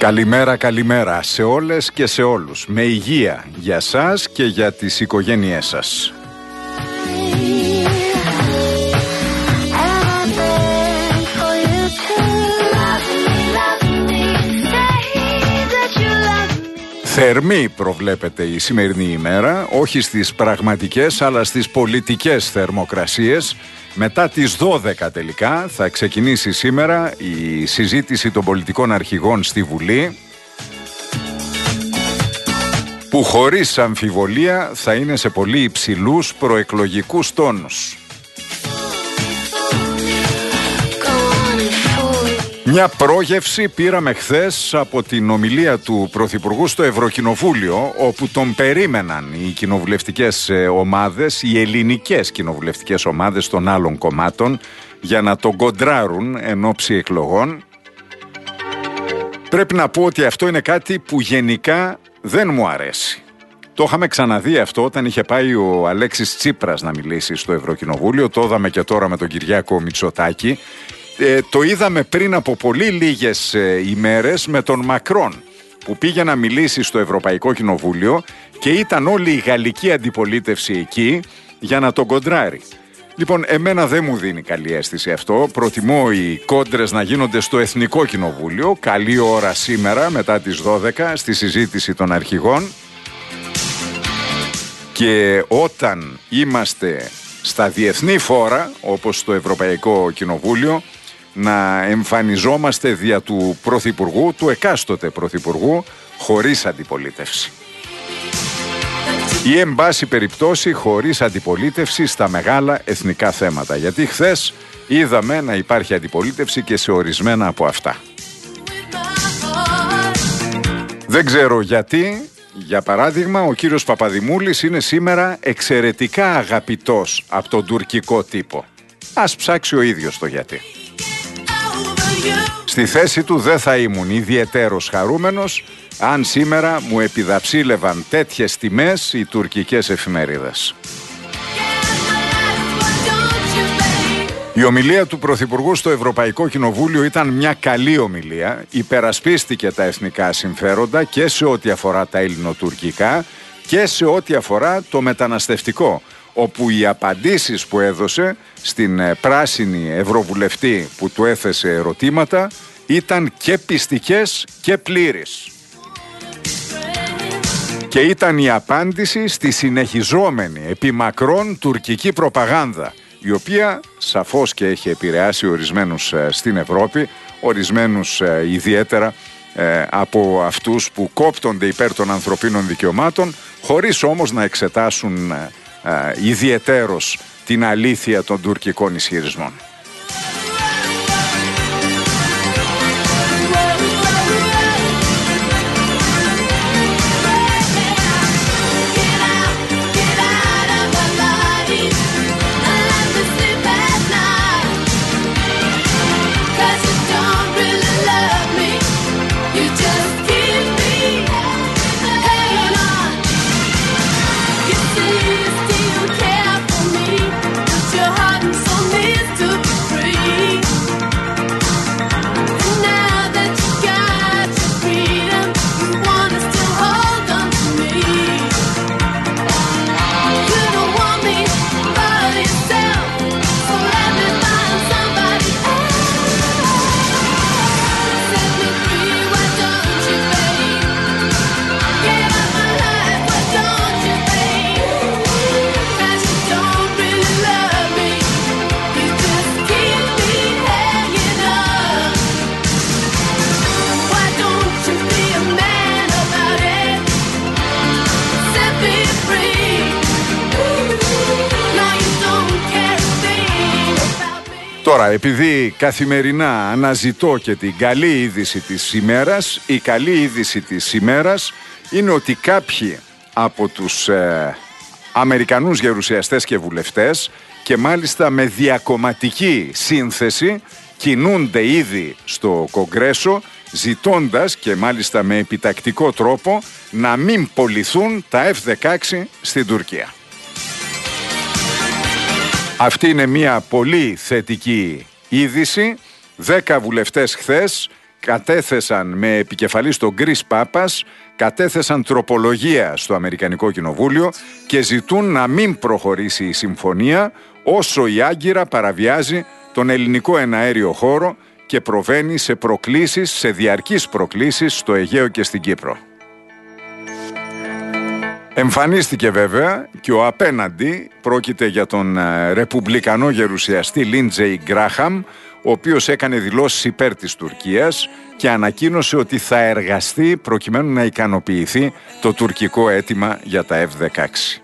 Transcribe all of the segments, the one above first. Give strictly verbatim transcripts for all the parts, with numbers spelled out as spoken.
Καλημέρα, καλημέρα σε όλες και σε όλους. Με υγεία για σας και για τις οικογένειές σας. Θερμή προβλέπεται η σημερινή ημέρα, όχι στις πραγματικές αλλά στις πολιτικές θερμοκρασίες. Μετά τις δώδεκα τελικά θα ξεκινήσει σήμερα η συζήτηση των πολιτικών αρχηγών στη Βουλή, που χωρίς αμφιβολία θα είναι σε πολύ υψηλούς προεκλογικούς τόνους. Μια πρόγευση πήραμε χθες από την ομιλία του Πρωθυπουργού στο Ευρωκοινοβούλιο, όπου τον περίμεναν οι κοινοβουλευτικές ομάδες, οι ελληνικές κοινοβουλευτικές ομάδες των άλλων κομμάτων, για να τον κοντράρουν εν ώψη εκλογών. Πρέπει να πω ότι αυτό είναι κάτι που γενικά δεν μου αρέσει. Το είχαμε ξαναδεί αυτό όταν είχε πάει ο Αλέξης Τσίπρας να μιλήσει στο Ευρωκοινοβούλιο, το είδαμε και τώρα με τον Κυριάκο Μητσοτάκη. Ε, το είδαμε πριν από πολύ λίγες ε, ημέρες με τον Μακρόν, που πήγε να μιλήσει στο Ευρωπαϊκό Κοινοβούλιο και ήταν όλη η γαλλική αντιπολίτευση εκεί για να τον κοντράρει. Λοιπόν, εμένα δεν μου δίνει καλή αίσθηση αυτό. Προτιμώ οι κόντρες να γίνονται στο Εθνικό Κοινοβούλιο. Καλή ώρα σήμερα μετά τις δώδεκα στη συζήτηση των αρχηγών. Και όταν είμαστε στα διεθνή φόρα, όπως στο Ευρωπαϊκό Κοινοβούλιο, να εμφανιζόμαστε δια του Πρωθυπουργού, του εκάστοτε Πρωθυπουργού, χωρίς αντιπολίτευση. Ή εν πάση περιπτώσει χωρίς αντιπολίτευση στα μεγάλα εθνικά θέματα. Γιατί χθες είδαμε να υπάρχει αντιπολίτευση και σε ορισμένα από αυτά. Δεν ξέρω γιατί. Για παράδειγμα, ο κύριος Παπαδημούλης είναι σήμερα εξαιρετικά αγαπητός από τον τουρκικό τύπο. Ας ψάξει ο ίδιος το γιατί. Στη θέση του δεν θα ήμουν ιδιαιτέρως χαρούμενος αν σήμερα μου επιδαψίλευαν τέτοιες τιμές οι τουρκικές εφημερίδες. Η ομιλία του Πρωθυπουργού στο Ευρωπαϊκό Κοινοβούλιο ήταν μια καλή ομιλία. Υπερασπίστηκε τα εθνικά συμφέροντα και σε ό,τι αφορά τα ελληνοτουρκικά και σε ό,τι αφορά το μεταναστευτικό, όπου οι απαντήσεις που έδωσε στην πράσινη ευρωβουλευτή που του έθεσε ερωτήματα ήταν και πιστικές και πλήρεις. Και ήταν η απάντηση στη συνεχιζόμενη επί μακρόν τουρκική προπαγάνδα, η οποία σαφώς και έχει επηρεάσει ορισμένους στην Ευρώπη, ορισμένους ιδιαίτερα από αυτούς που κόπτονται υπέρ των ανθρωπίνων δικαιωμάτων, χωρίς όμως να εξετάσουν ιδιαιτέρως την αλήθεια των τουρκικών ισχυρισμών. Τώρα, επειδή καθημερινά αναζητώ και την καλή είδηση της ημέρας, η καλή είδηση της ημέρας είναι ότι κάποιοι από τους ε, Αμερικανούς γερουσιαστές και βουλευτές, και μάλιστα με διακομματική σύνθεση, κινούνται ήδη στο Κογκρέσο, ζητώντας και μάλιστα με επιτακτικό τρόπο να μην πωληθούν τα εφ δεκαέξι στην Τουρκία. Αυτή είναι μια πολύ θετική είδηση. Δέκα βουλευτές χθες κατέθεσαν με επικεφαλής τον Γκρίς Πάπας, κατέθεσαν τροπολογία στο Αμερικανικό Κοινοβούλιο και ζητούν να μην προχωρήσει η συμφωνία όσο η Άγκυρα παραβιάζει τον ελληνικό εναέριο χώρο και προβαίνει σε προκλήσεις, σε διαρκείς προκλήσεις στο Αιγαίο και στην Κύπρο. Εμφανίστηκε βέβαια και ο απέναντι, πρόκειται για τον ρεπουμπλικανό γερουσιαστή Λίντζεϊ Γκράχαμ, ο οποίος έκανε δηλώσεις υπέρ της Τουρκίας και ανακοίνωσε ότι θα εργαστεί προκειμένου να ικανοποιηθεί το τουρκικό αίτημα για τα εφ δεκαέξι.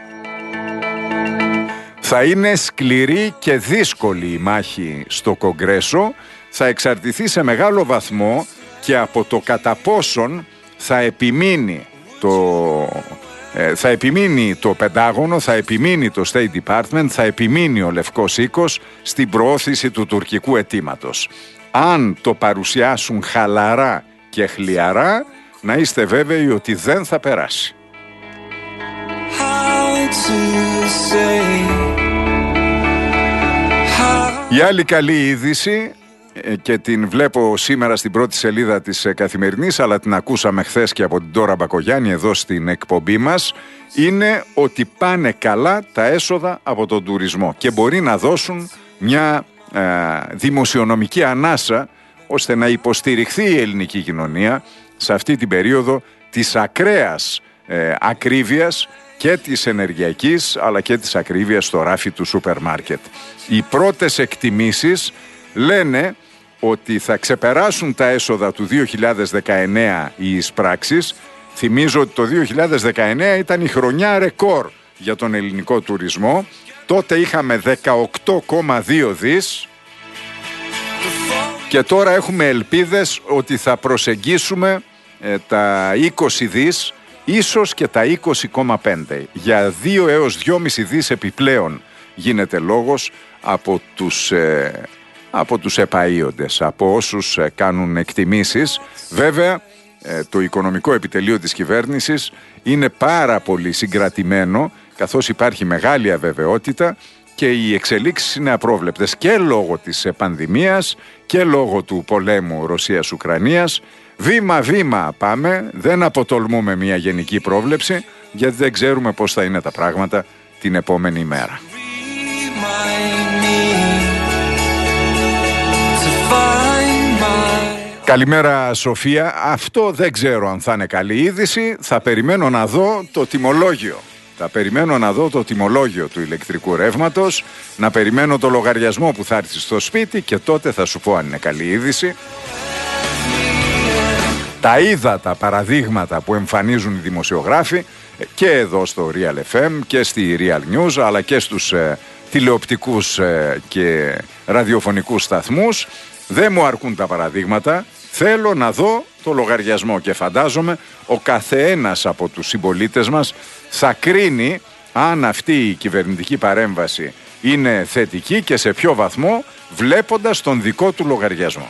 Θα είναι σκληρή και δύσκολη η μάχη στο Κογκρέσο, θα εξαρτηθεί σε μεγάλο βαθμό και από το κατά πόσον θα επιμείνει το... θα επιμείνει το Πεντάγωνο, θα επιμείνει το State Department, θα επιμείνει ο Λευκός Οίκος στην προώθηση του τουρκικού αιτήματος. Αν το παρουσιάσουν χαλαρά και χλιαρά, να είστε βέβαιοι ότι δεν θα περάσει. Η άλλη καλή είδηση, και την βλέπω σήμερα στην πρώτη σελίδα της Καθημερινής, αλλά την ακούσαμε χθες και από την Ντόρα Μπακογιάννη εδώ στην εκπομπή μας, είναι ότι πάνε καλά τα έσοδα από τον τουρισμό και μπορεί να δώσουν μια ε, δημοσιονομική ανάσα ώστε να υποστηριχθεί η ελληνική κοινωνία σε αυτή την περίοδο της ακραίας ε, ακρίβειας και της ενεργειακής αλλά και της ακρίβειας στο ράφι του σούπερ μάρκετ. Οι πρώτες εκτιμήσεις λένε ότι θα ξεπεράσουν τα έσοδα του δύο χιλιάδες δεκαεννέα οι εισπράξεις. Θυμίζω ότι το δύο χιλιάδες δεκαεννέα ήταν η χρονιά ρεκόρ για τον ελληνικό τουρισμό. Τότε είχαμε δεκαοκτώ κόμμα δύο δις και τώρα έχουμε ελπίδες ότι θα προσεγγίσουμε ε, τα είκοσι δις, ίσως και τα είκοσι κόμμα πέντε. Για δύο έως δυόμισι δις επιπλέον γίνεται λόγος από τους... Ε, από τους επαΐοντες, από όσους κάνουν εκτιμήσεις. Βέβαια, το οικονομικό επιτελείο της κυβέρνησης είναι πάρα πολύ συγκρατημένο, καθώς υπάρχει μεγάλη αβεβαιότητα και οι εξελίξεις είναι απρόβλεπτες και λόγω της πανδημίας και λόγω του πολέμου Ρωσίας-Ουκρανίας. Βήμα-βήμα πάμε, δεν αποτολμούμε μια γενική πρόβλεψη, γιατί δεν ξέρουμε πώς θα είναι τα πράγματα την επόμενη ημέρα. Καλημέρα Σοφία, αυτό δεν ξέρω αν θα είναι καλή είδηση, θα περιμένω να δω το τιμολόγιο. Θα περιμένω να δω το τιμολόγιο του ηλεκτρικού ρεύματος, να περιμένω το λογαριασμό που θα έρθει στο σπίτι και τότε θα σου πω αν είναι καλή είδηση. Τα είδα τα παραδείγματα που εμφανίζουν οι δημοσιογράφοι και εδώ στο Real εφ εμ και στη Real News αλλά και στους ε, τηλεοπτικούς ε, και ραδιοφωνικούς σταθμούς. Δεν μου αρκούν τα παραδείγματα, θέλω να δω το λογαριασμό και φαντάζομαι ο καθένας από τους συμπολίτες μας θα κρίνει αν αυτή η κυβερνητική παρέμβαση είναι θετική και σε ποιο βαθμό βλέποντας τον δικό του λογαριασμό.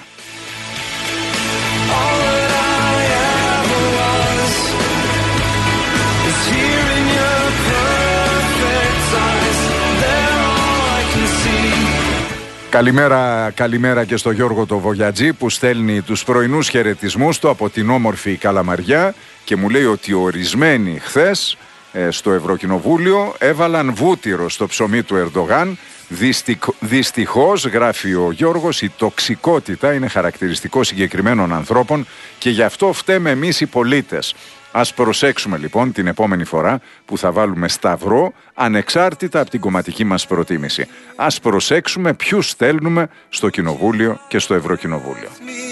Καλημέρα, καλημέρα και στο Γιώργο το Βογιατζή που στέλνει τους πρωινούς χαιρετισμούς του από την όμορφη Καλαμαριά και μου λέει ότι ορισμένοι χθες ε, στο Ευρωκοινοβούλιο έβαλαν βούτυρο στο ψωμί του Ερντογάν. Δυστυχ, δυστυχώς, γράφει ο Γιώργος, η τοξικότητα είναι χαρακτηριστικό συγκεκριμένων ανθρώπων και γι' αυτό φταίμε εμείς οι πολίτες. Ας προσέξουμε λοιπόν την επόμενη φορά που θα βάλουμε σταυρό ανεξάρτητα από την κομματική μας προτίμηση. Ας προσέξουμε ποιους στέλνουμε στο Κοινοβούλιο και στο Ευρωκοινοβούλιο.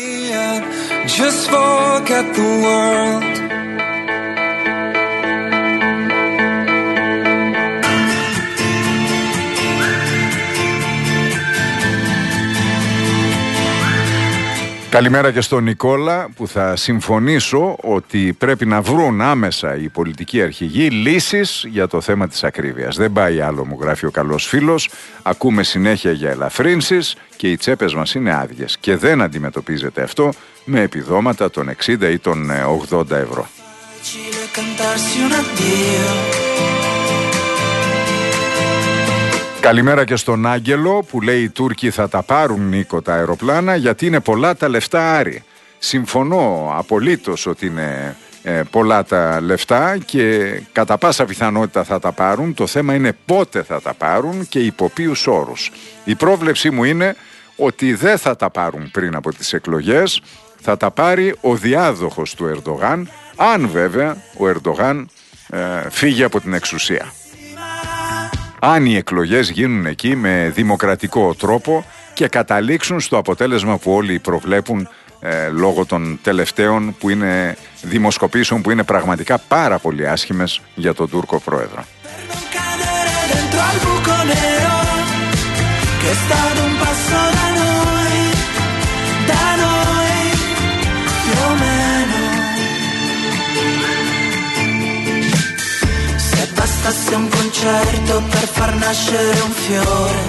Καλημέρα και στον Νικόλα που θα συμφωνήσω ότι πρέπει να βρουν άμεσα οι πολιτικοί αρχηγοί λύσεις για το θέμα της ακρίβειας. Δεν πάει άλλο, μου γράφει ο καλός φίλος, ακούμε συνέχεια για ελαφρύνσεις και οι τσέπες μας είναι άδειες και δεν αντιμετωπίζεται αυτό με επιδόματα των εξήντα ή των ογδόντα ευρώ. Καλημέρα και στον Άγγελο που λέει οι Τούρκοι θα τα πάρουν, Νίκο, τα αεροπλάνα γιατί είναι πολλά τα λεφτά, Άρη. Συμφωνώ απολύτως ότι είναι ε, πολλά τα λεφτά και κατά πάσα πιθανότητα θα τα πάρουν. Το θέμα είναι πότε θα τα πάρουν και υπό ποιους όρους. Η πρόβλεψή μου είναι ότι δεν θα τα πάρουν πριν από τις εκλογές. Θα τα πάρει ο διάδοχος του Ερντογάν, αν βέβαια ο Ερντογάν ε, φύγει από την εξουσία. Αν οι εκλογές γίνουν εκεί με δημοκρατικό τρόπο και καταλήξουν στο αποτέλεσμα που όλοι προβλέπουν ε, λόγω των τελευταίων που είναι δημοσκοπήσεων που είναι πραγματικά πάρα πολύ άσχημες για τον Τούρκο πρόεδρο. Bastasse un concerto per far nascere un fiore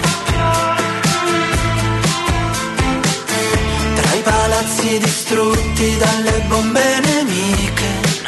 tra i palazzi distrutti dalle bombe nemiche,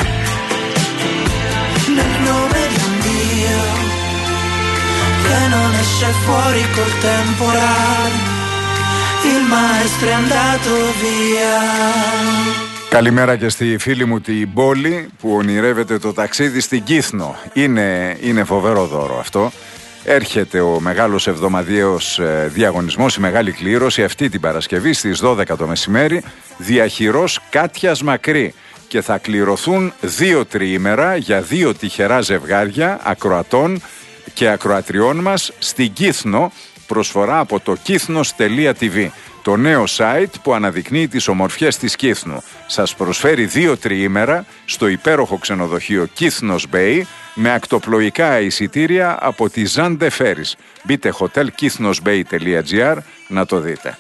nel nome di un Dio che non esce fuori col temporale, il maestro è andato via. Καλημέρα και στη φίλη μου την Πόλη που ονειρεύεται το ταξίδι στην Κύθνο. Είναι, είναι φοβερό δώρο αυτό. Έρχεται ο μεγάλος εβδομαδιαίος διαγωνισμός, η μεγάλη κλήρωση αυτή την Παρασκευή στις δώδεκα το μεσημέρι, διαχειρός Κάτιας Μακρύ. Και θα κληρωθούν δύο τριήμερα για δύο τυχερά ζευγάρια ακροατών και ακροατριών μας στην Κύθνο, προσφορά από το κύθνος τελεία τι βι. Το νέο site που αναδεικνύει τις ομορφιές της Κύθνου. Σας προσφέρει δύο τριήμερα στο υπέροχο ξενοδοχείο Κύθνος Bay με ακτοπλοϊκά εισιτήρια από τη Zande Ferries. Μπείτε hotel κύθνος μπέι τελεία τζι άρ να το δείτε.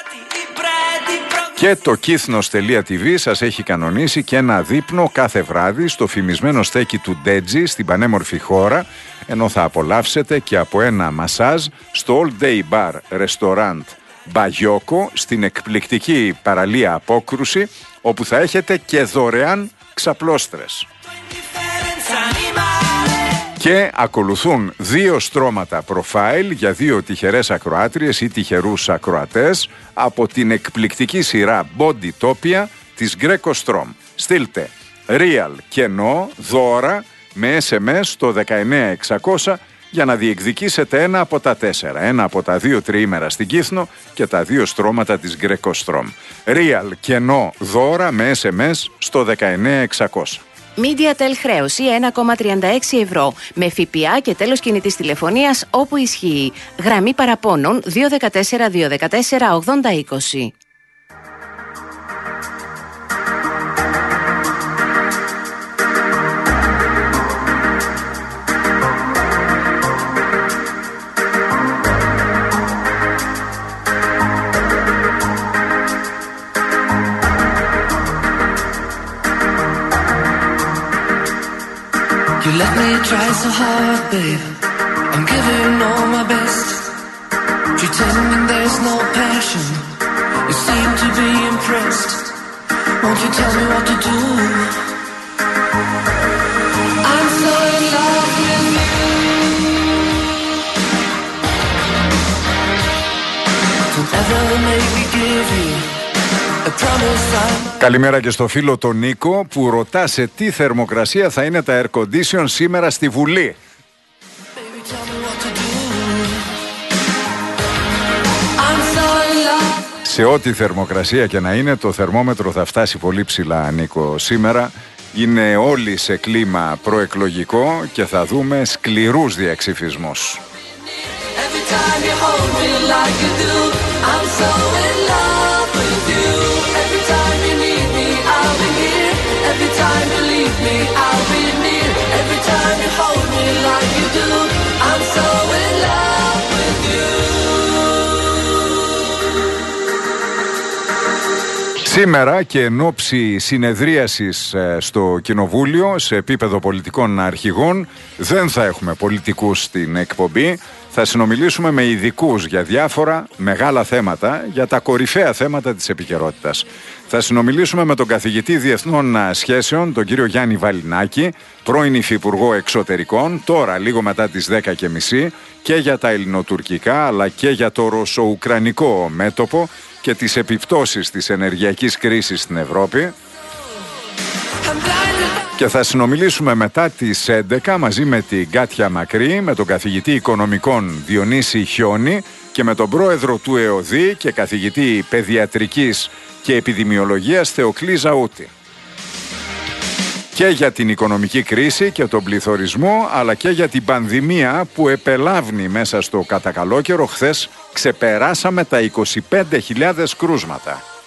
Και το κύθνος τελεία τι βι σας έχει κανονίσει και ένα δείπνο κάθε βράδυ στο φημισμένο στέκι του Ντέτζι στην πανέμορφη χώρα, ενώ θα απολαύσετε και από ένα μασάζ στο All Day Bar Restaurant Μπαγιόκο στην εκπληκτική παραλία Απόκρουση, όπου θα έχετε και δωρεάν ξαπλώστρες. Και ακολουθούν δύο στρώματα προφάιλ για δύο τυχερές ακροάτριες ή τυχερούς ακροατές από την εκπληκτική σειρά Bodytopia της Greco Strom. Στείλτε real κενό δώρα με ες εμ ες στο δεκαεννέα εξακόσια για να διεκδικήσετε ένα από τα τέσσερα, ένα από τα δύο τριήμερα στην Κύθνο και τα δύο στρώματα της Greco Strom. Real κενό δώρα με ες εμ ες στο δεκαεννέα εξακόσια. MediaTel χρέωση ένα κόμμα τριάντα έξι ευρώ με ΦΠΑ και τέλος κινητής τηλεφωνίας όπου ισχύει. Γραμμή παραπώνων δύο ένα τέσσερα δύο ένα τέσσερα ογδόντα είκοσι. You let me try so hard, babe. I'm giving all my best, pretending there's no passion. You seem to be impressed. Won't you tell me what to do? I'm so in love with you. Don't ever make me give you. Καλημέρα και στο φίλο τον Νίκο που ρωτά σε τι θερμοκρασία θα είναι τα air condition σήμερα στη Βουλή. Σε ό,τι θερμοκρασία και να είναι, το θερμόμετρο θα φτάσει πολύ ψηλά, Νίκο, σήμερα. Είναι όλοι σε κλίμα προεκλογικό και θα δούμε σκληρούς διαξυφισμούς. Σήμερα και εν ώψη συνεδρίασης στο Κοινοβούλιο σε επίπεδο πολιτικών αρχηγών δεν θα έχουμε πολιτικούς στην εκπομπή. Θα συνομιλήσουμε με ειδικούς για διάφορα μεγάλα θέματα, για τα κορυφαία θέματα της επικαιρότητας. Θα συνομιλήσουμε με τον καθηγητή Διεθνών Σχέσεων, τον κύριο Γιάννη Βαλινάκη, πρώην Υφυπουργό Εξωτερικών, τώρα λίγο μετά τις δέκα και μισή, και για τα ελληνοτουρκικά αλλά και για το ρωσο-ουκρανικό μέτωπο και τις επιπτώσεις της ενεργειακής κρίσης στην Ευρώπη. Και θα συνομιλήσουμε μετά τις έντεκα μαζί με την Κάτια Μακρύ, με τον καθηγητή οικονομικών Διονύση Χιόνι και με τον πρόεδρο του ΕΟΔΗ και καθηγητή παιδιατρικής και επιδημιολογίας Θεοκλή Ζαούτη. Και για την οικονομική κρίση και τον πληθωρισμό, αλλά και για την πανδημία που επελάβνει μέσα στο κατακαλόκαιρο. Χθες ξεπεράσαμε τα είκοσι πέντε χιλιάδες κρούσματα.